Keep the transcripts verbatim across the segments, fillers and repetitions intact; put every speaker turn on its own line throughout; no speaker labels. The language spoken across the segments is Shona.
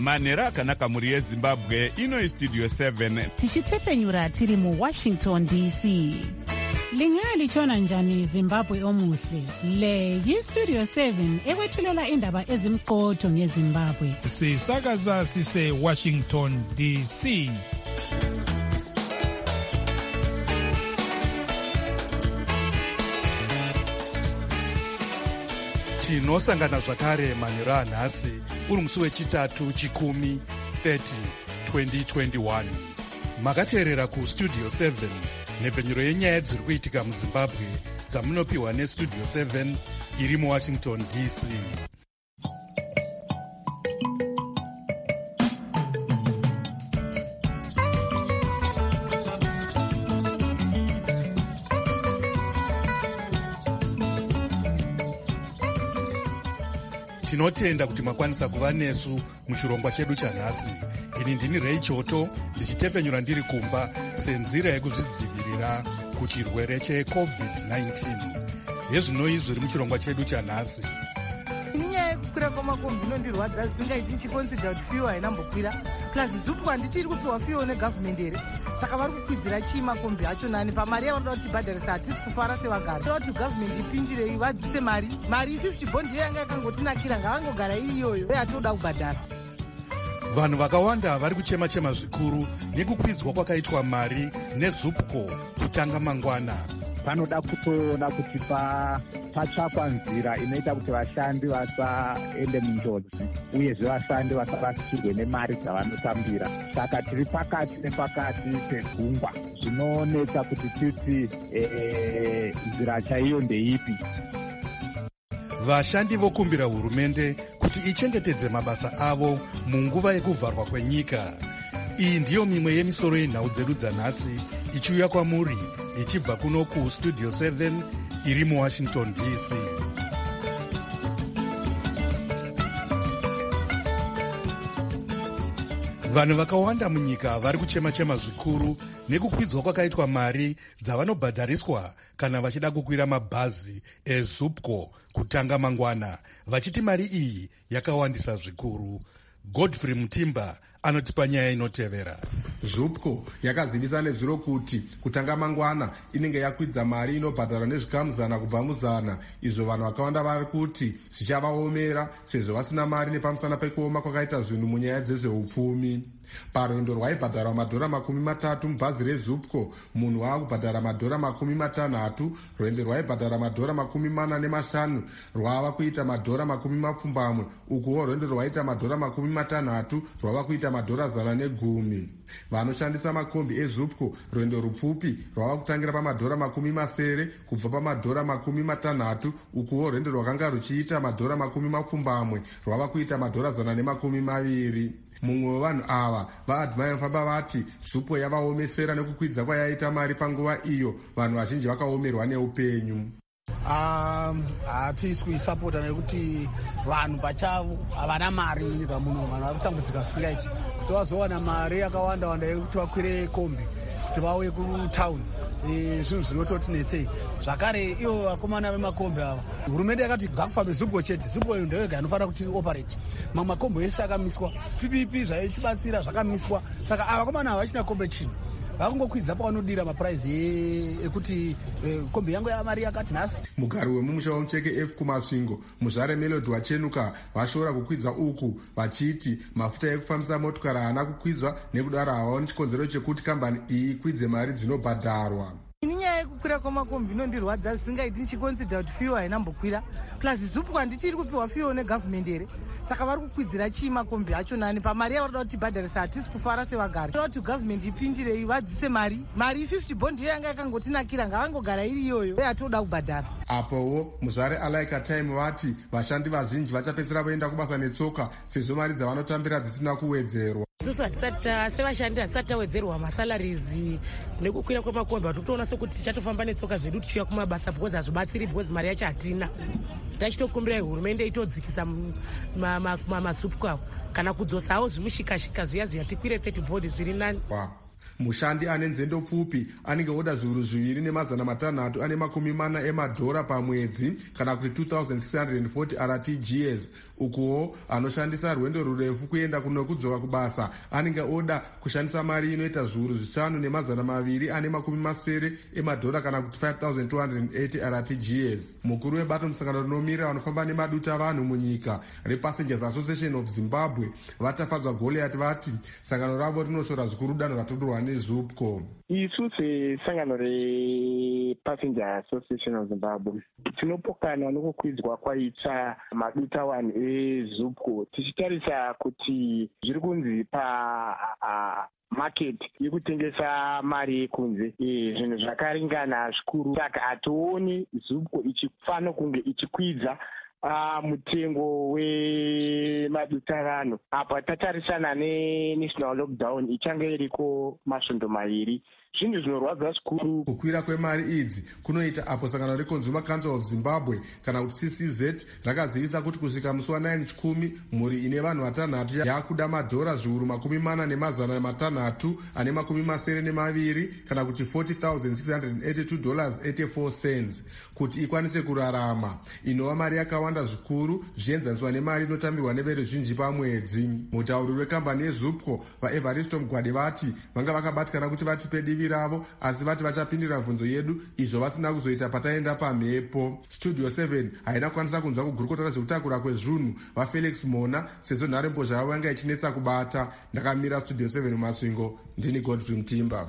manhero akanaka mhuri yezimbabwe. Ino istudio seven
tichitefenyura tiri muwashington D C. Lingalitshona njani Zimbabwe omuhle? Le yistudio seven ekwethulela indaba ezimqotho ngeZimbabwe.
Sisakaza sise Washington D C.
tinosangana zvakare manhero anhasi uri musi wechitatu chikumi thirty twenty twenty-one. Makateerera kustudio seven nhepfenyuro yenyaya dziri kuitika muzimbabwe dzamunopiwa nestudio seven iri muwashington D C. Tinotenda kuti makwanisa kuva nesu muchirongwa chedu chanhasi. Ini ndini Ray Choto ndichitefenyura ndiri kumba senzira yekuzvidzivirira kuchirwere checovid nineteen. Hezvino izvo iri muchirongwa chedu chanhasi.
Inyaya yekukwira kwamakombi inondirwadza zvisingaiti ndichikonsidha kuti fiyo hainambokwira plus zupwa handichiri kupiwa fiyo negavhumendi here. Saka vari kukwidzira chii makombi acho nani pamari yavanoda kuti tibhadharisa hatisi kufara sevagari. Toda kuti gavhumendi ipindirei vadzise mari. Mari fifty bondi yanga yakangotinakira ngavangogara iri iyoyo uye hatoda kubhadhara.
Vanhu vakawanda vari kuchema-chema zvikuru nekukwidzwa kwakaitwa mari nezupco kutanga mangwana.
Panoda kutoona kuti patsvakwa nzira inoita kuti vashandi vasaende munjodzi uyezve vashandi vasarasikirwe nemari dzavanotambira. Saka tiri pakati nepakati pegungwa zvinonetsa kuti titi nzira chaiyo ndeipi.
Vashandi vokumbira hurumende kuti ichengetedze mabasa avo munguva yekuvharwa kwenyika. Iyi ndiyo mimwe yemisoro yenhau dzedu dzanhasi ichiuya kwamuri ichibva kuno kustudio seven iri muwashington D C. Vanhu vakawanda munyika vari kuchema-chema zvikuru nekukwidzwa kwakaitwa mari dzavanobhadhariswa kana vachida kukwira mabhazi ezupco kutanga mangwana, vachiti mari iyi yakawandisa zvikuru. Godfrey Mutimba anotipa nyaya inotevera.
Zupco yakazivisa nezviro kuti kutanga mangwana inenge yakwidza mari inobhadharwa nezvikamu zana kubva muzana. Izvo vanhu vakawanda vari kuti zvichavaomera sezvo vasina mari nepamusana pekuoma kwakaita zvinhu munyaya dzezveupfumi. Parwendo rwaibhadharwa madhora makumi matatu mubhazi rezupco, munhu waakubhadhara madhora makumi matanhatu. Rwendo rwaibhadhara madhora makumi mana nemashanu rwava kuita madhora makumi mapfumbamwe. Ukuwo rwendo rwaita madhora makumi matanhatu rwava kuita madhora zana negumi. Vanoshandisa makombi ezupco, rwendo rupfupi rwava kutangira pamadhora makumi masere kubva pamadhora makumi matanhatu. Ukuwo rwendo rwakanga ruchiita madhora makumi mapfumbamwe rwava kuita madhora zana nemakumi maviri. Mumwe wevanhu ava vaadhimai vanofamba vati zupco yavaomesera nekukwidza kwayaita mari panguva iyo vanhu vazhinji vakaomerwa neupenyu.
Hatisi kuisapota nekuti vanhu pachavo havana mari nyika muno, vanhu vari kutambudzika singaiti kuti vazowana mari yakawanda wanda yekuti vakwire kombi kuti vauye kutauni. Zvinhu zvinototinetsei zvakare ivo vakomana vemakombi ava. Hurumende yakati ngakufambe zupco chete, zupco iyo ndeyega inofanira kuti operate. Mamwe makombi ese akamiswa, P P P zvaitibatsira zvakamiswa. Saka ava vakomana ava vachina competition, vakungokwidza pavanodira mapuraizi ekuti kombi yangu yamari yakati nhasi.
Mugari wemumusha wemucheke F kumasvingo muzvare Melody wachenuka vashora kukwidza uku vachiti mafuta ekufambisa motokari haana kukwidzwa nekudaro havaoni chikonzero chekuti kambani iyi ikwidze mari dzinobhadharwa.
Inyaya yekukwira kwamakombi inondirwadza zvisingaiti ndichikonsidha kuti fiyo hainambokwira plus zupco handichiri kupiwa fiyo negavhumendi here. Saka vari kukwidzira chii makombi acho nani pamari yavanoda kuti tibhadharisa hatisi kufara sevagari. Toda kuti gavhumendi ipindirei vadzise mari. Mari fifty bondi yanga yakangotinakira ngavangogara iri iyoyo uye hatoda kubhadhara.
Apowo muzvare Alaika Time vati vashandi vazhinji vachapedzisira voenda kubasa netsoka sezvo mari dzavanotambira dzisina kuwedzerwa.
Isusu sevashandi hatisati tawedzerwa masalarizi nekukwira kwemakombi hatotoona sekuti tichatofamba netsoka zvedu tichiuya kumabasa because hazvibatsiri because mari yacho hatina. Tachitokumbira hurumende itodzikisa mazupco avo kana kudzosawo zvimushikashika zviya zviya tikwire thirty board zviri nani.
Mushandi ane nzendo pfupi anenge oda zviuru zviviri nemazana matanhatu ane makumi mana emadhora pamwedzi kana kuti two thousand six hundred forty R T G S. Ukuwo anoshandisa rwendo rurefu kuenda kuno kudzoka kubasa anenge oda kushandisa mari inoita zviuru zvishanu nemazana maviri ane makumi masere emadhora kana kuti five thousand two hundred eighty R T G S. Mukuru webato musangano rinomira vanofamba nemaduta vanhu munyika rePassengers Association of Zimbabwe vatafadzwa Goliath vati sangano ravo rinoshora zvikuru danho ratorwa neZupco.
Isu sesangano rePassenger Association of Zimbabwe tinopokana nokukwidzwa kwaita maduta wani eZupco tichitarisa kuti zviri kunzi pa market yekutengesa mari yekunze zvinhu zvakaringana zvikuru, saka hationi Zupco ichifana kunge ichikwidza Uh, mutengo wemaduta vanhu apa tatarisana nenational lockdown ichange iriko masvondo maviri. Zvinhu zvinorwadza zvikuru.
Kukwira kwemari idzi kunoita apo sangano reConsumer Council of Zimbabwe kana kuti C C Z rakazivisa kuti kusvika musi wanine chikumi mhuri ine vanhu vatanhatu yakuda madhora zviuru makumi mana nemazana matanhatu ane makumi masere nemaviri kana kuti forty thousand six hundred eighty-two dollars and eighty-four cents kuti ikwanise kurarama, inova mari yakawanda zvikuru zvichienzaniswa nemari inotambirwa neveruzhinji pamwedzi. Mutauri wekambani yeZupco vaEvaristo Mugwade vati vanga vakabatikana kuti vatipe divi ravo asi vati vachapindira bvunzo yedu izvo vasina kuzoita pataenda pamhepo. Studio seven haina kukwanisa kunzwa kugurukota rezvekutakura kwezvunhu vaFelix Mona sezvo nharembozha yavo yanga ichinetsa kubata. Ndakamira Studio seven mumasvingo, ndini Godfrey Mutimba.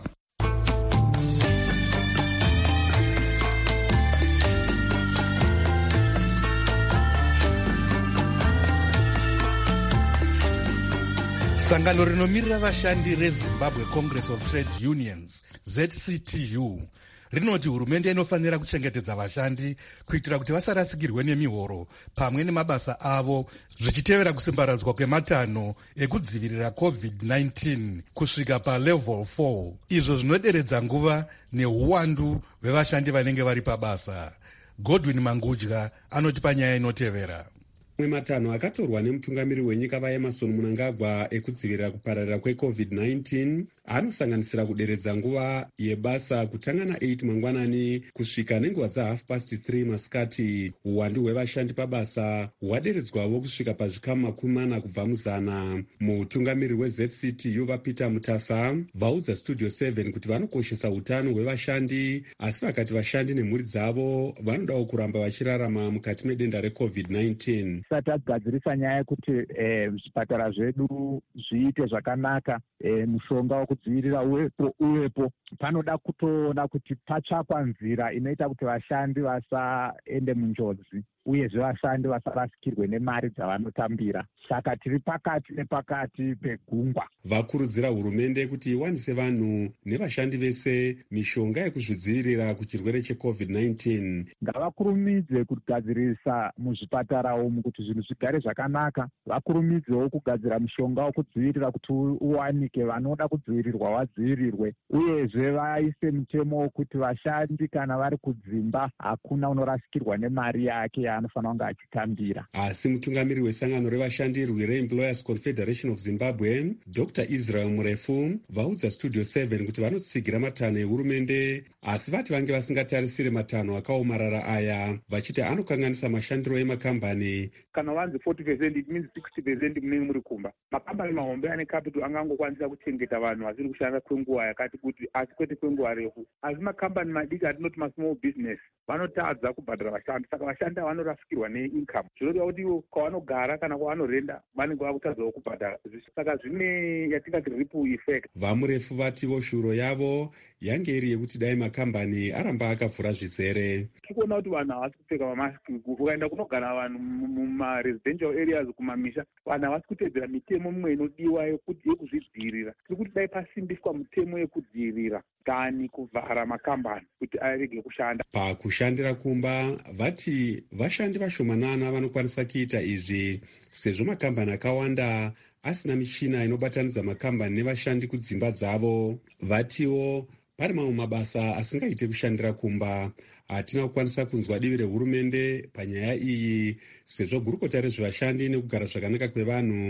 Sangano rinomirira vashandi reZimbabwe Congress of Trade Unions Z C T U rinoti hurumende inofanira kuchengetedza vashandi kuitira kuti vasarasikirwe nemihoro pamwe nemabasa avo zvichitevera kusimbaradzwa kwematanho ekudzivirira covid nineteen kusvika palevel four, izvo zvinoderedza nguva neuwandu hwevashandi vanenge vari pabasa. Godwin Mangudya anoti panyaya inotevera.
Mwe matanho akatorwa nemutungamiri wenyika vaEmerson Mnangagwa ekudzivirira kupararira kwecovid nineteen anosanganisira kuderedza nguva yebasa kutanga na-eight mangwanani kusvika nenguva dza-half past three masikati. Uwandu hwevashandi pabasa hwaderedzwawo kusvika pazvikamu makumi mana kubva muzana. Mutungamiri weZ C T U vaPeter Mutasa vaudza Studio seven kuti vanokoshesa utano hwevashandi asi vakati vashandi nemhuri dzavo vanodawo kuramba vachirarama mukati medenda recovid nineteen.
Tisati tagadzirisa nyaya yekuti zvipatara zvedu zviite zvakanaka, mushonga wekudzivirira uwepo uwepo, panoda kutoona kuti patsvakwa nzira inoita kuti vashandi vasaende munjodzi uyezve vashandi vasarasikirwe nemari dzavanotambira. Saka tiri pakati nepakati pegungwa.
Vakurudzira hurumende kuti iwanise vanhu nevashandi vese mishonga yekuzvidzivirira kuchirwere checovid nineteen.
Ngavakurumidze kugadzirisa muzvipatara umu kuti zvinhu zvigare zvakanaka. Vakurumidzewo kugadzira mushonga wekudzivirira kuti uwanike, vanoda kudzivirirwa vadzivirirwe, uyezve vaise mutemo wekuti vashandi kana vari kudzimba hakuna unorasikirwa nemari yake yaanofanira kunge achitambira.
Asi mutungamiri wesangano revashandi rweReemployers Confederation of Zimbabwe Doctor Israel Murefu vaudza Studio seven kuti vanotsigira matanho ehurumende asi vati vange vasingatarisire matanho akaomarara aya, vachiti anokanganisa mashandiro emakambani.
Kana vanzi forty percent it means sixty percent munenge muri kumba. Makambani mahombe ane capital angangokwanisa kuchengeta vanhu vasiri kushanda kwenguva yakati kuti asi kwete kwenguva refu. Asi makambani madiki atinoti masmall business vanotadza kubhadhara vashandi, saka vashandi vanorasikirwa neincome. Zvinodiwa kuti ivo kwavanogara kana kwavanorenda vanenge vakutadzawo kubhadhara, saka zvine yatingati ripple effect.
Vamurefu vativo shuro yavo yange iri yekuti dai makambani aramba akavhura zvizere.
Tikuona kuti vanhu havasi kupfeka mamasiki. Ukaenda kunogara vanhu mumaresidential areas kumamisha, vanhu havasi kuteedzera mitemo mimwe inodiwa yekuti yekuzvidzivirira. Tiri kuti dai pasimbiswa mitemo yekudzivirira kani kuvhara makambani kuti arege kushanda.
Pakushandira kumba vati vashandi vashomanana vanokwanisa kuita izvi sezvo makambani akawanda asina michina inobatanidza makambani nevashandi kudzimba dzavo. Vatiwo pane mamwe mabasa asingaite kushandira kumba. Hatina kukwanisa kunzwa divi rehurumende panyaya iyi sezvo gurukota rezvevashandi nekugara zvakanaka kwevanhu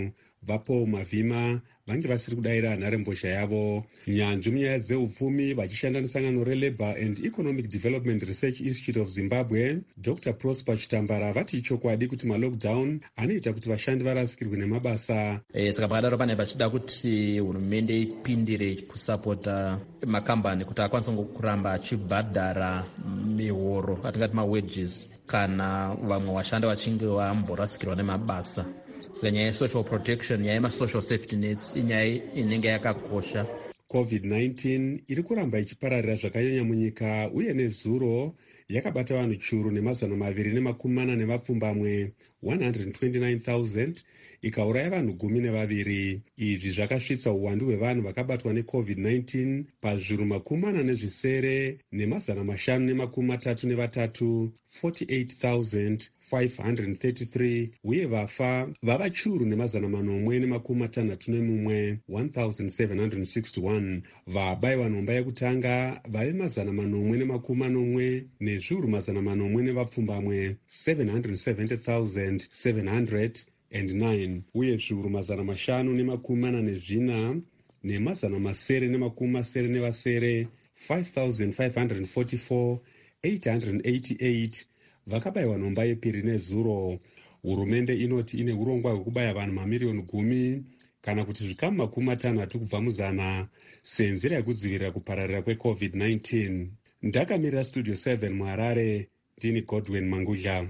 vapaul mavhima vange vasiri kudayira nharembozha yavo. Nyanzvi munyaya dzeupfumi vachishanda nesangano relabour and economic development research institute of zimbabwe, dr prosper chitambara vati chokwadi kuti malockdown anoita kuti vashandi varasikirwe nemabasa.
E, saka pakadaro pane vachida kuti hurumende ipindire kusapota makambani kuti akwanise kuramba achibhadhara mihoro atingati mawages kana vamwe vashanda vachinge vamborasikirwa nemabasa. Saka nyaya yesocial protection, nyaya yemasocial safety nets inyaya inenge yakakosha.
covid nineteen iri kuramba ichipararira zvakanyanya munyika uye nezuro yakabata vanhu churu nemazana maviri nemakumi mana nevapfumbamwe one hundred twenty-nine thousand ikauraya vanhu gumi nevaviri. Izvi zvakasvitsa uwandu hwevanhu vakabatwa necovid nineteen pazviru makumi mana nezvisere nemazana mashanu nemakumi matatu nevatatu forty-eight thousand five hundred thirty-three uye vafa vava churu nemazana manomwe nemakumi matanhatu nemumwe one thousand seven hundred sixty-one. Vabayiwa nhomba yekutanga vave mazana manomwe nemakumi manomwe nezviuru mazana manomwe nevapfumbamwe seven hundred seventy thousand seven hundred and nine uye zviuru mazana mashanu nemakumi mana nezvina nemazana masere nemakumi masere nevasere five thousand five hundred forty-four eight hundred eighty-eight vakabayiwa nhomba yepiri nezuro. Hurumende inoti ine urongwa hwekubaya vanhu mamiriyoni gumi kana kuti zvikamu makumi matanhatu kubva muzana senzira yekudzivirira kupararira kwecovid nineteen. Ndakamirira studio seven muharare, ndini Godwin Mangudla.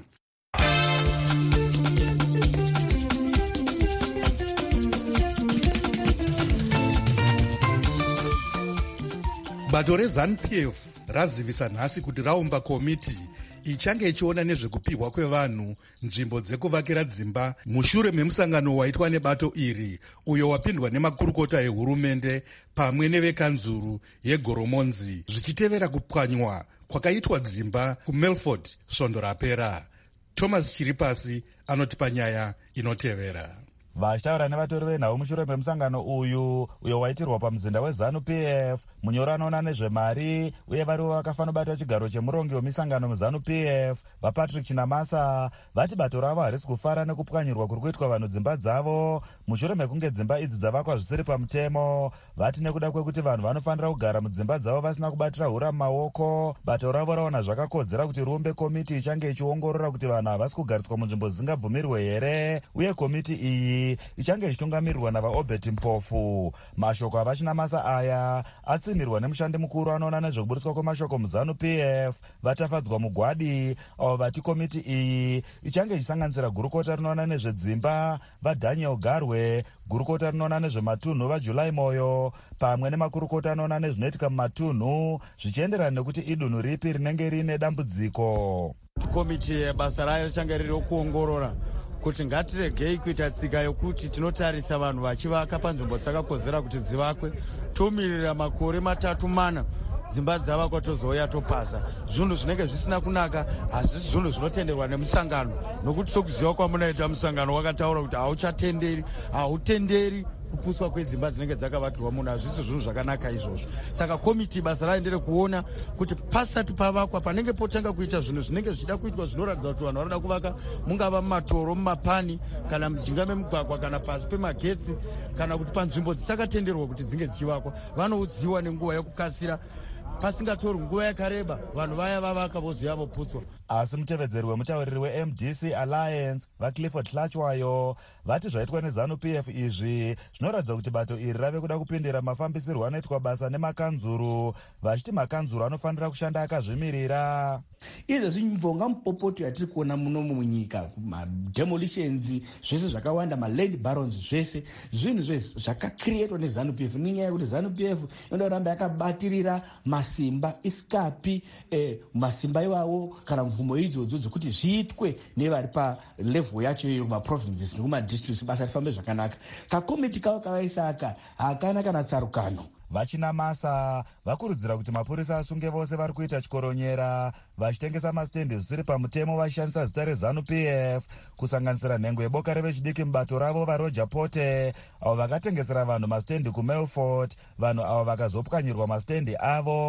Bato reZANU-P F razivisa nhasi kuti raumba komiti ichange ichiona nezvekupihwa kwevanhu nzvimbo dzekuvakira dzimba mushure memusangano waitwa nebato iri uyo wapindwa nemakurukota ehurumende pamwe nevekanzuru yegoromonzi zvichitevera kupwanywa kwakaitwa dzimba kuMelford svondo rapera. Thomas Chiripasi anotipa nyaya inotevera.
Vashtaura nevatori venhau mushure memusangano uyu uyo waitirwa pamuzinda weZANU-P F, munyori anoona nezvemari uye varivo vakafanobata chigaro chemurongi wemisangano muZANU-P F vaPatrick Chinamasa vati bato ravo harisi kufara nekupwanyirwa kuri kuitwa vanhu dzimba dzavo mushure mekunge dzimba idzi dzavakwa zvisiri pamutemo. Vati nekuda kwekuti vanhu vanofanira kugara mudzimba dzavo vasina kubatira hura mumaoko, bato ravo raona zvakakodzera kuti riumbe komiti ichange ichiongorora kuti vanhu havasi kugariswa munzvimbo dzisingabvumirwe here, uye komiti iyi ichange ichitungamirirwa navaObert Mpofu. Mashoko avachinamasa aya atsinirwa nemushandi mukuru anoona nezvekuburiswa kwemashoko muZANU-P F vatafadzwa mugwadi, avo vati komiti iyi ichange ichisanganisira gurukota rinoona nezvedzimba vaDaniel Garwe, gurukota rinoona nezvematunhu vaJulai Moyo pamwe nemakurukota anoona nezvinoitika mumatunhu zvichienderana nekuti idunhu ripi rinenge riine dambudziko.
Komiti basa rayo richange riri kuongorora kuti ngatiregei kuita tsika yokuti tinotarisa vanhu vachivaka panzvimbo dzakakodzera kuti dzivakwe, tomirira makore matatu mana dzimba dzavakwa tozouya topasa. Zvinhu zvinenge zvisina kunaka, hazvisi zvinhu zvinotenderwa nemusangano, nokuti sokuziva kwamunoita musangano wakataura kuti hauchatenderi hautenderi kupuswa kwedzimba dzinenge dzakavakirwa munhu, hazvisi zvinhu zvakanaka izvozvo. Saka komiti basa rayo ndere kuona kuti pasati pavakwa panenge potanga kuita zvinhu zvinenge zvichida kuitwa zvinoratidza kuti vanhu vanoda kuvaka, mungava mumatoro, mumapani kana mujinga memugwagwa kana pasi pemagetsi kana kuti panzvimbo dzisakatenderwa kuti dzinge dzichivakwa, vanoudziwa nenguva yekukasira pasingatorwi nguva yakareba, vanhu vaya vavaka voziva voputswa.
Asi mutevedzeri wemutauriri weM D C Alliance vaClifford Hlachwayo vati zvaitwa neZANU-P F izvi zvinoratidza kuti bato iri rave kuda kupindira mafambisirwo anoitwa basa nemakanzuru, vachiti makanzuru anofanira kushanda akazvimirira.
Izvezvi mvonga mupopoto yatiri kuona munomu munyika, mademolitions zvese zvakawanda, maland barons zvese zvinhu zvese zvakakrietwa neZANU-P F nenyaya yekuti ZANU-P F inoda kuramba yakabatirira masimba isikapi eh, masimba iwawo kana mvumo idzodzo dzokuti zviitwe nevari palevel yacho iyo kumaprovinces nekumadistricts basa rifambe zvakanaka. Kakomiti kavo kavaisa aka hakana kana tsarukano.
Vachinamasa vakurudzira kuti mapurisa asunge vose vari kuita chikoronyera vachitengesa masitendi zvisiri pamutemo vachishandisa zita reZANU-P F kusanganisira nhengo yeboka revechidiki mubato ravo vaRoger Pote, avo vakatengesera vanhu masitendi kuMelford, vanhu avo vakazopwanyirwa masitendi avo.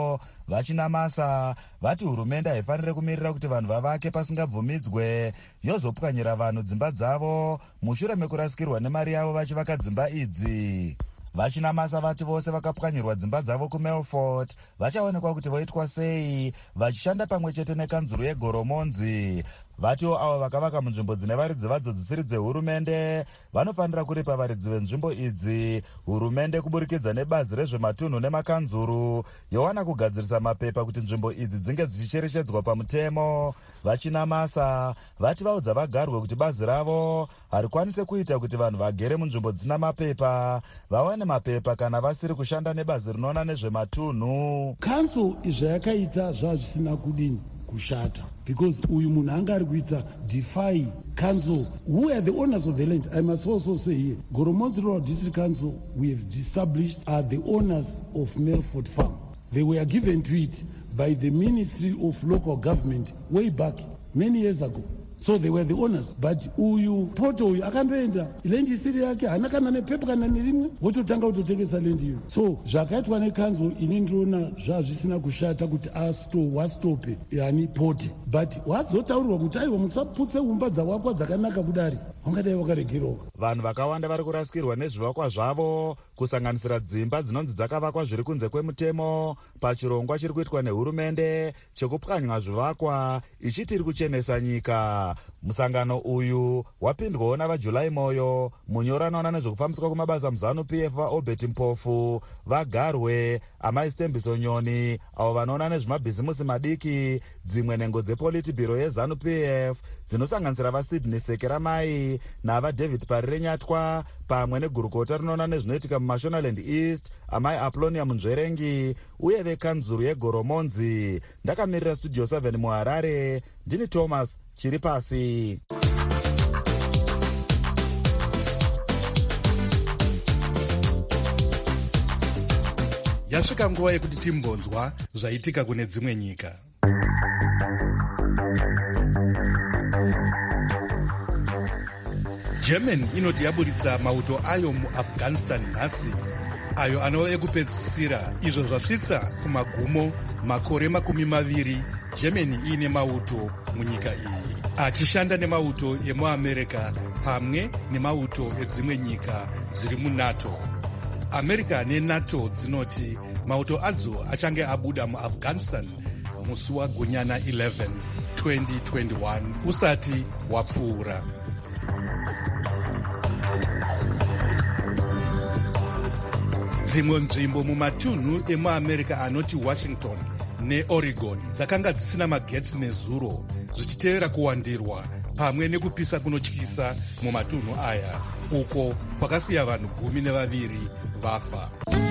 vachinamasa vati hurumende haifaniri kumirira kuti vanhu vavake pasingabvumidzwe yozopwanyira vanhu dzimba dzavo mushure mekurasikirwa nemari yavo vachivaka dzimba idzi. Vachinamasa vati vose vakapwanyirwa dzimba dzavo kuMelfort vachaonekwa kuti voitwa sei vachishanda pamwe chete nekanzuru yeGoromonzi. Vatiwo avo vakavaka munzvimbo dzine varidzi vadzo dzisiri dzehurumende vanofanira kuripa varidzi venzvimbo idzi hurumende kuburikidza nebazi rezvematunhu nemakanzuru yowana kugadzirisa mapepa kuti nzvimbo idzi dzinge dzichicherechedzwa pamutemo. Vachinamasa vati vaudza vagarwe kuti bazi ravo harikwanise kuita kuti vanhu vagere munzvimbo dzina mapepa vawane mapepa kana vasiri kushanda nebazi rinoona nezvematunhu.
Council zvayakaita zvazvisina kudini kushata because uyu munhu anga ari kuita defy council who are the owners of the land. I must also say here Goromonzi Rural District Council we have established are the owners of Melfort Farm. They were given to it by the Ministry of Local Government way back many years ago. So they were the owners. But uyu poto uyu akandoenda land isiri yake hana kana nepepa kana nerimwe wototanga kutotengesa land iyo. So zvakaitwa nekanzo ini ndinoona zvazvisina kushata kuti asto wastope yani pote. But wazotaurirwa kuti aiwa musaputse umba dzawakwa dzakanaka kudari wangadai wakaregeroka.
Vanhu vakawanda vari kurasikirwa nezvivakwa zvavo kusanganisira dzimba dzinonzi dzakavakwa zviri kunze kwemutemo pachirongwa chiri kuitwa nehurumende chekupwanywa zvivakwa ichiti iri kuchenesa nyika. Musangano uyu wapindwawo navaJulai Moyo, munyori anoona nezvekufambiswa kumabasa muZanu-P F vaObert Mpofu, vagarwe amaistembiso Nyoni avo vanoona nezvemabhizimusi madiki, dzimwe nhengo dzePolitburo yeZanu-P F dzinosanganisira vaSydney Sekeramai navaDavid Parirenyatwa pamwe negurukota rinoona nezvinoitika muMashonaland East amai Aplonia Munzverengi uye vekanzuru yeGoromonzi. Ndakamirira Studio seven muHarare, ndini Thomas chiri pasi.
Yasvika nguva yekuti timbonzwa zvaitika kune dzimwe nyika. Germany inoti yaburitsa mauto ayo muAfghanistan nhasi, ayo anova ekupedzisira, izvo zvasvitsa kumagumo makore makumi maviri Germany iine mauto munyika iyi, achishanda nemauto emuAmerica pamwe nemauto edzimwe nyika dziri muNATO. America neNATO dzinoti mauto adzo achange abuda muAfghanistan musi waGunyana eleven twenty twenty-one usati wapfuura. Dzimwe nzvimbo mumatunhu emuAmerica anoti Washington neOregon dzakanga dzisina magetsi nezuro, zvichitevera kuwandirwa pamwe nekupisa kunotyisa mumatunhu aya, uko kwakasiya vanhu gumi nevaviri vafa.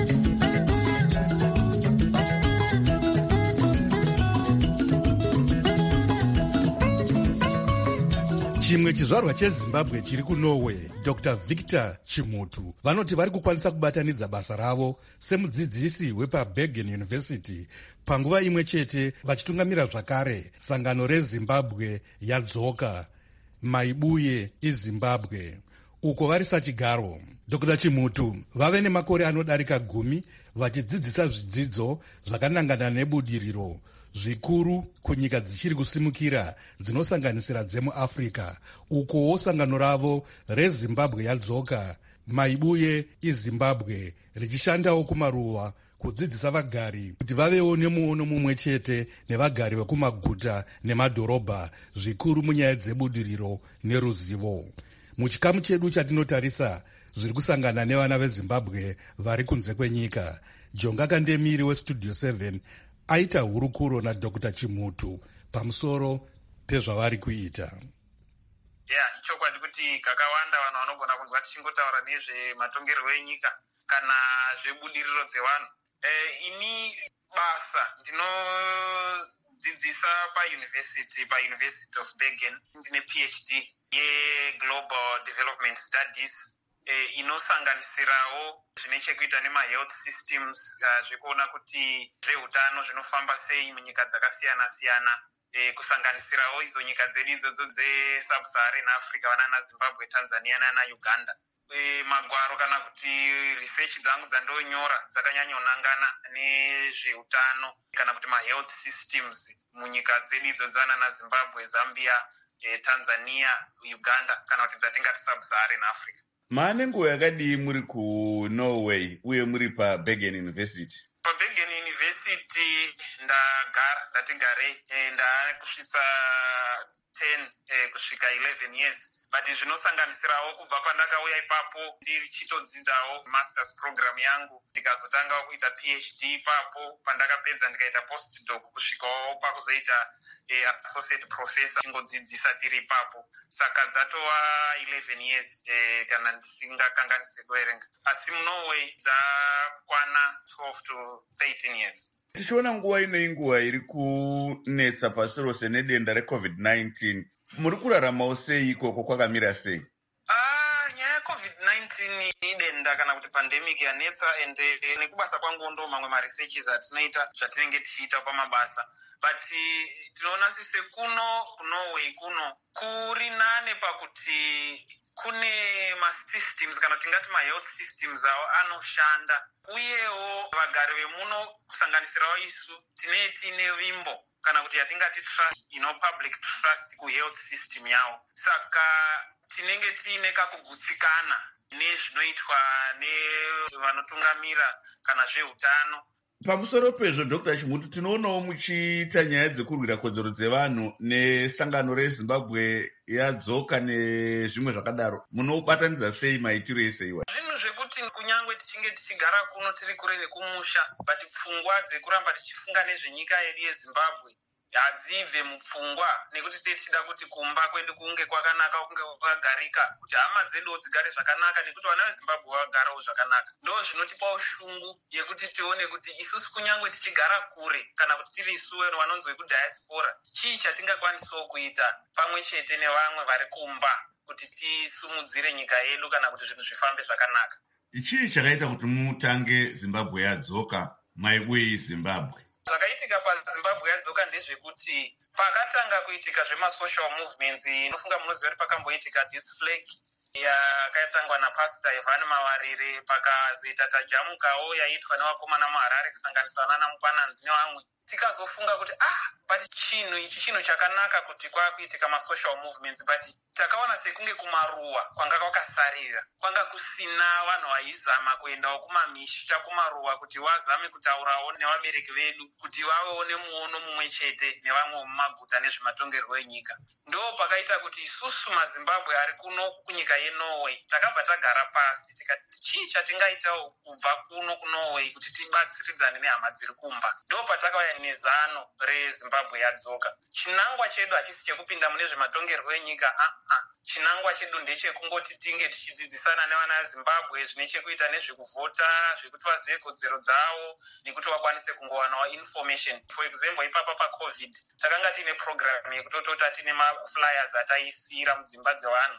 Chimwe chizvarwa cheZimbabwe chiri kuNorway, Doctor Victor Chimutu, vanoti vari kukwanisa kubatanidza basa ravo semudzidzisi wepaBergen University panguva imwe chete vachitungamira zvakare sangano reZimbabwe yadzoka Maibuye iZimbabwe, uko vari sachigaro. Doctor Chimutu vave nemakore anodarika gumi vachidzidzisa zvidzidzo zvakanangana nebudiriro zvikuru kunyika dzichiri kusimukira dzinosanganisira dzemuAfrica, ukowo sangano ravo reZimbabwe yadzoka Maibuye iZimbabwe richishandawo kumaruwa kudzidzisa vagari kuti vavewo nemuono mumwe chete nevagari vekumaguta nemadhorobha zvikuru munyaya dzebudiriro neruzivo. Muchikamu chedu chatinotarisa zviri kusangana nevana veZimbabwe vari kunze kwenyika, Jonga Kandemiri weStudio seven aita hurukuro naDr Chimutu pamusoro pezvavari kuita.
Yeah, chokwadi kuti kakawanda vanhu vanogona kunzwa tichingotaura nezvematongerwo enyika kana zvebudiriro dzevanhu. Eh, ini basa ndinodzidzisa pauniversity pauniversity of Bergen, ndine PhD yeGlobal Development Studies eh, inosanganisirawo zvine chekuita nemahealth systems, uh, zvekuona kuti zveutano zvinofamba sei munyika dzakasiyana-siyana, eh, kusanganisirawo idzo nyika dzedu idzodzo dze-Sub-Saharan Africa, vanana Zimbabwe, Tanzania nana Uganda. e, magwaro kana kuti research dzangu dzandonyora dzakanyanyonangana nezveutano kana kuti mahealth systems munyika dzedu idzo dzanana Zimbabwe, Zambia, e, Tanzania, Uganda kana kuti dzatingati sub-Saharan Africa.
Maane nguva yakadii muri kuNorway uye muri paBergen University?
PaBergen University ndagara ndati garei e, ndakusvitsa ten e, kusvika eleven years, but zvinosanganisirawo kubva pandakauya ipapo ndichitodzidzawo masters program yangu ndikazotanga kuita PhD ipapo, pandakapedza ndikaita postdoc kusvikawo pakuzoita e, associate professor chingodzidzisa tiri ipapo. Saka dzatova eleven years e, kana ndisingakanganise kuverenga, asi muNorway dzakwana twelve to thirteen years.
Tichiona nguva ino inguva iri kunetsa pasi rose nedenda recovid nineteen, muri kuraramawo sei ikoko, kwakamira sei?
Ah, nyaya yecovid nineteen idenda kana kuti pandemic yanetsa, ende nekubasa kwangu ndo mamwe maresearches atinoita zvatinenge tichiita pamabasa, but tinoona sise kuno kuNorway kuno kuri nane pakuti kune masystems kana tingati mahealth systems awo anoshanda, uyewo vagari vemuno kusanganisirawo isu tine tine vimbo kana kuti yatingati trust, you know, public trust kuhealth system yawo. Saka tinenge tiine kakugutsikana nezvinoitwa nevanotungamira kana zveutano.
Pamusoro pezvo Doctor Chimutu, tinoonawo muchiita nyaya dzekurwira kodzero dzevanhu nesangano reZimbabwe yadzoka nezvimwe zvakadaro, munobatanidza sei maitiro ese iwa?
Zvinhu zvekuti kunyangwe tichinge tichigara kuno tiri kure nekumusha, but pfungwa dzekuramba tichifunga nezvenyika yedu yeZimbabwe hadzibve mupfungwa, nekuti tichida kuti kumba kwedu kunge kwakanaka, kunge kwakagarika, kuti hama dzedu dzigare zvakanaka, nekuti vana veZimbabwe vagarawo zvakanaka. Ndo zvinotipawo shungu yekuti tione kuti isusu kunyangwe tichigara kure kana kuti tiri isu vanonzi kudiaspora, chii chatingakwanisawo kuita pamwe chete nevamwe vari kumba kuti tisumudzire nyika yedu kana kuti zvinhu zvifambe zvakanaka.
Chii chakaita kuti mutange Zimbabwe yadzoka, my way Zimbabwe?
Zvakaitika paZimbabwe yadzoka ndezvekuti pakatanga kuitika zvemasocial movements, inofunga munoziva kuti pakamboitika disflag yakatangwa napastor Ivan Mawarire, pakazoita tajamukawo yaitwa nevakomana muHarare kusanganisa nana Mukwananzi nevamwe. Tikazofunga kuti ah, but chinhu ichi chinhu chakanaka kuti kwakuitika masocial movements, but takaona sekunge kumaruwa kwanga kwakasarira, kwanga kusina vanhu vaizama kuendawo kumamisha kumaruwa kuti vazame kutaurawo nevabereki vedu kuti vavewo nemuono mumwe chete nevamwe mumaguta nezvematongerwo enyika. Ndo pakaita kuti isusu maZimbabwe ari kuno kunyika yeNorway takabva tagara pasi tikati chii chatingaitawo kubva kuno kuNorway kuti tibatsiridzane nehama dziri kumba. Ndo patakauya nezano reZimbabwe yadzoka. Chinangwa chedu hachisi chekupinda mune zvematongerwo enyika, ah ah. Chinangwa chedu ndechekungoti tinge tichidzidzisana nevana veZimbabwe zvine chekuita nezvekuvhota, zvekuti vazive kodzero dzavo nekuti vakwanise kungowanawo information. For example, ipapa paCovid takanga tiine program yekutotota tine maflyers ataisira mudzimba dzevanhu.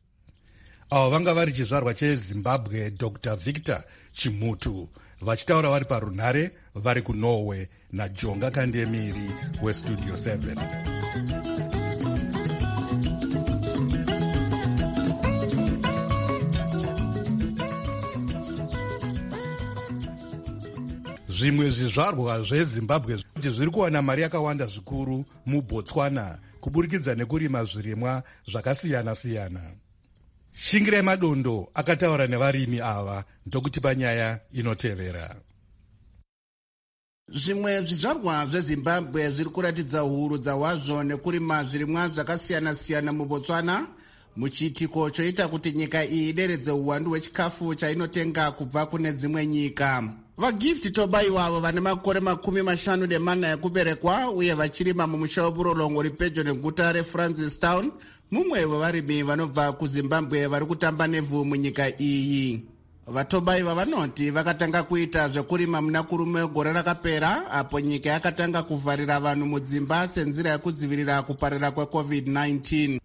Avo vanga vari chizvarwa cheZimbabwe Doctor Victor Chimutu vachitaura vari parunhare vari kuNorway naJonga Kandemiri weStudio seven. Zvimwe zvizvarwa zveZimbabwe kuti zviri kuwana mari yakawanda zvikuru muBotswana kuburikidza nekurima zvirimwa zvakasiyana-siyana. Shingirai Madondo akataura nevarimi ava ndokuti panyaya inotevera.
Zvimwe zvizvarwa zveZimbabwe zviri kuratidza huru dzahwazvo nekurima zvirimwa zvakasiyana-siyana muBotswana, muchiitiko choita kuti nyika iyi ideredze uwandu hwechikafu chainotenga kubva kune dzimwe nyika. VaGift Tobai wavo vane makore makumi mashanu nemana ekuberekwa uye vachirima mumusha weBurolongo uri pedyo neguta reFrancistown, mumwe wevarimi vanobva kuZimbabwe vari kutamba nevhu munyika iyi. VaTobai vanoti vakatanga kuita zvekurima muna kurume gore rakapera, apo nyika yakatanga kuvharira vanhu mudzimba senzira yekudzivirira kuparira kwecovid nineteen.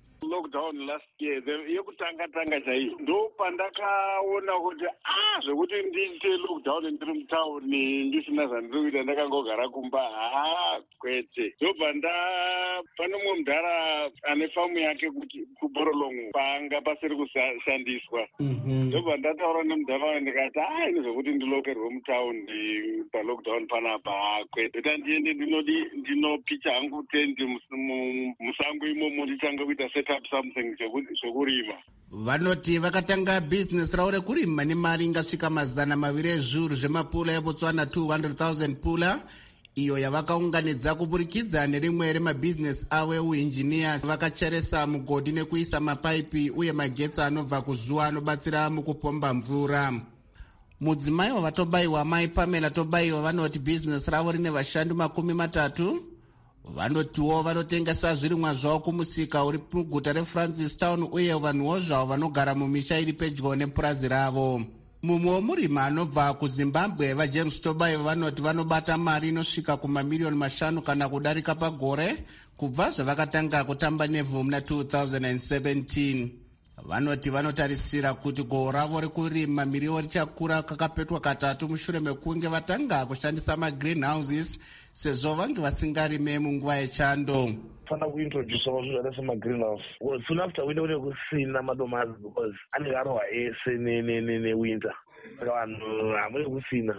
lockdown last year yekutanga tanga chaiyo ndo pandakaona kuti ah zvekuti ndiite lockdown ndiri mutauni ndisina zvandiri kuita ndakangogara kumba ha kwete ndobva nda pane mumwe mudhara ane famu yake kuti kuborolongo panga pasiri kushandiswa ndobva ndataura nemudhara ndikati ah ini zvekuti ndilokerwe mutaundi palockdown panapa kwete ta ndiende ndinodi ndinopicha hangu tendi musango imomo nditanga kuita setup something zvekurima.
Vanoti vakatanga business ravo rekurima nemari ingasvika mazana maviri ezviuru zvemapula eBotswana two hundred thousand pula iyo yavakaunganidza kuburikidza nerimwe remabhizinesi avo euinjiniers vakacheresa mugodhi nekuisa mapaipi uye magetsi anobva kuzuva anobatsira mukupomba mvura. Mudzimai wavatobayiwa mai Pamela Tobayiwa vanoti bhizinesi ravo rine vashandi makumi matatu. Vanotiwo vanotengesa zvirimwa zvavo kumusika uri muguta reFrancistown uye vanhuwo zvavo vanogara mumisha iri pedyo nepurazi ravo. Mumwe womurima anobva kuZimbabwe vaJames Tobayiwa vanoti vanobata mari inosvika kumamiliyoni mashanu kana kudarika pagore kubva zvavakatanga kutamba nevhu muna two thousand seventeen. Vanoti vanotarisira kuti gohwo ravo rekurima miriwo richakura kakapetwa katatu mushure mekunge vatanga kushandisa magreenhouses sezvo vange vasingarime munguva yechando.
Fana kuintroduce zvinhu semagreenhouse soon after winter une kusina madomasi because anenge arohwa ese newinter saka vanhu hamune kusina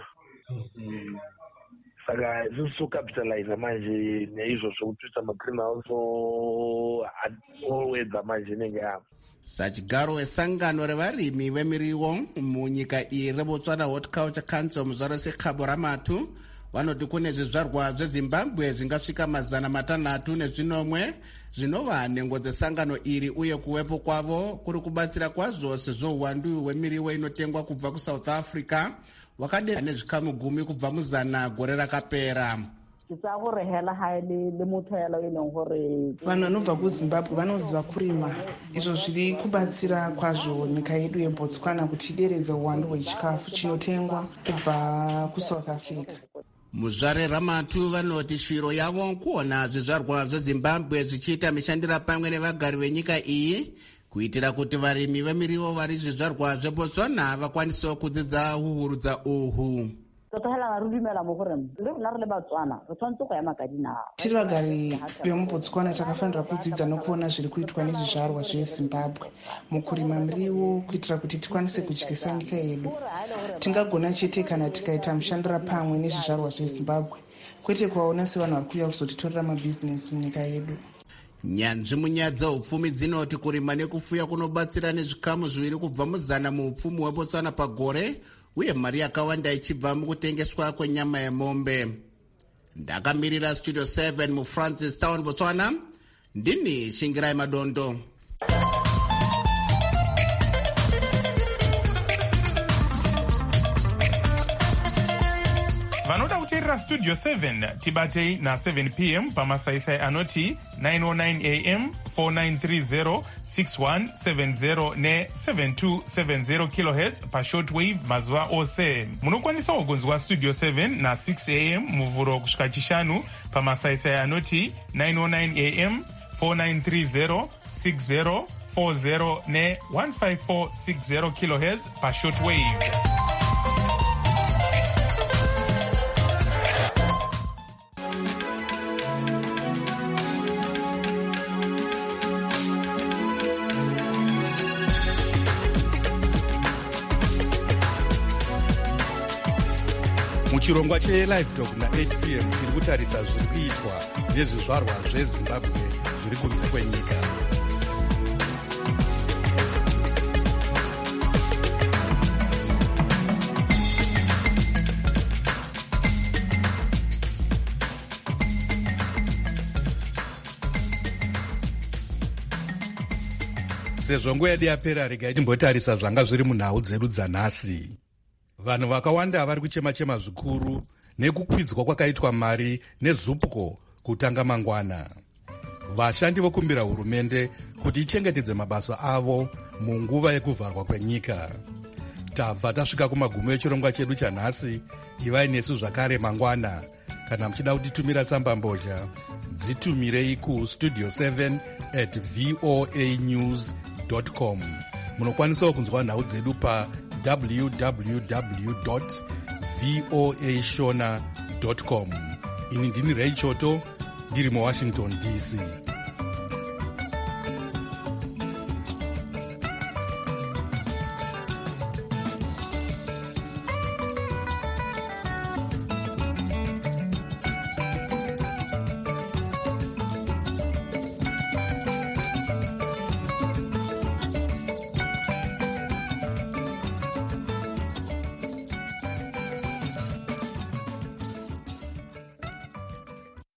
saka isusu capitalize manje neizvozvo kutuisa magreenhouse owedza manje inenge yavo.
Sachigaro wesangano revarimi vemiriwo munyika iyi reBotswana Horticulture Council muzoro seKhabo Ramatu vanoti kune zvizvarwa zveZimbabwe zvingasvika mazana matanhatu nezvinomwe zvinova nhengo dzesangano iri uye kuwepo kwavo kuri kubatsira kwazvo sezvo uwandu hwemiriwo inotengwa kubva kuSouth Africa wakadera nezvikamu gumi kubva muzana gore rakapera.
Vanhu vanobva kuZimbabwe vanoziva kurima, izvo zviri kubatsira kwazvo nyika yedu yeBotswana kuti ideredze uwandu hwechikafu chinotengwa kubva kuSouth Africa.
Muzvare Ramatu vanoti shiro yavo kuona zvizvarwa zveZimbabwe zvichiita mishandira pamwe nevagari venyika iyi kuitira kuti varimi vemiriwo vari zvizvarwa zveBotswana vakwanisewo kudzidza uhurudza uhu.
Tiri vagari vemuBotswana takafanira kudzidza nokuona zviri kuitwa nezvizvarwa zveZimbabwe mukurima miriwo kuitira kuti tikwanise kudyisa nyika yedu. Tingagona chete kana tikaita mushandira pamwe nezvizvarwa zveZimbabwe, kwete kuvaona sevanhu vari kuuya kuzotitorera mabhizinesi munyika yedu.
Nyanzvi munyaya dzeupfumi dzinoti kurima nekufuya kunobatsira nezvikamu zviviri kubva muzana muupfumi hweBotswana pagore uye mari yakawanda ichibva mukutengeswa kwenyama yemombe. Ndakamirira Studio seven muFrancistown, Botswana, ndini Shingirai Madondo.
Vanoda kuteerera Studio seven tibatei na seven p m pamasaisai anoti nine oh nine a m four nine three zero six one seven zero ne seven two seven zero kilohertz pashortwave mazuva ose. Munokwanisawo kunzwa Studio seven na six a m muvhuro kusvika chishanu pamasaisai anoti nine oh nine a m four nine three zero six zero four zero ne one five four six zero kilohertz pashortwave.
Muchirongwa chelive talk na eight p m tiri kutarisa zviri kuitwa nezvizvarwa zveZimbabwe zviri kunze kwenyika. Sezvo nguva yedu yapera, regai timbotarisa zvanga zviri munhau dzedu dzanhasi. Vanhu vakawanda vari kuchema-chema zvikuru nekukwidzwa kwakaitwa mari neZUPCO kutanga mangwana. Vashandi vokumbira hurumende kuti ichengetedze mabasa avo munguva yekuvharwa kwenyika. Tabva tasvika kumagumo echirongwa chedu chanhasi. Ivai nesu zvakare mangwana. Kana muchida kutitumira tsamba mbozha, dzitumirei kustudio seven at voa news dot com. Munokwanisawo kunzwa nhau dzedu pa w w w dot voa shona dot com. Ini ndini Ray Choto ndiri muWashington D C.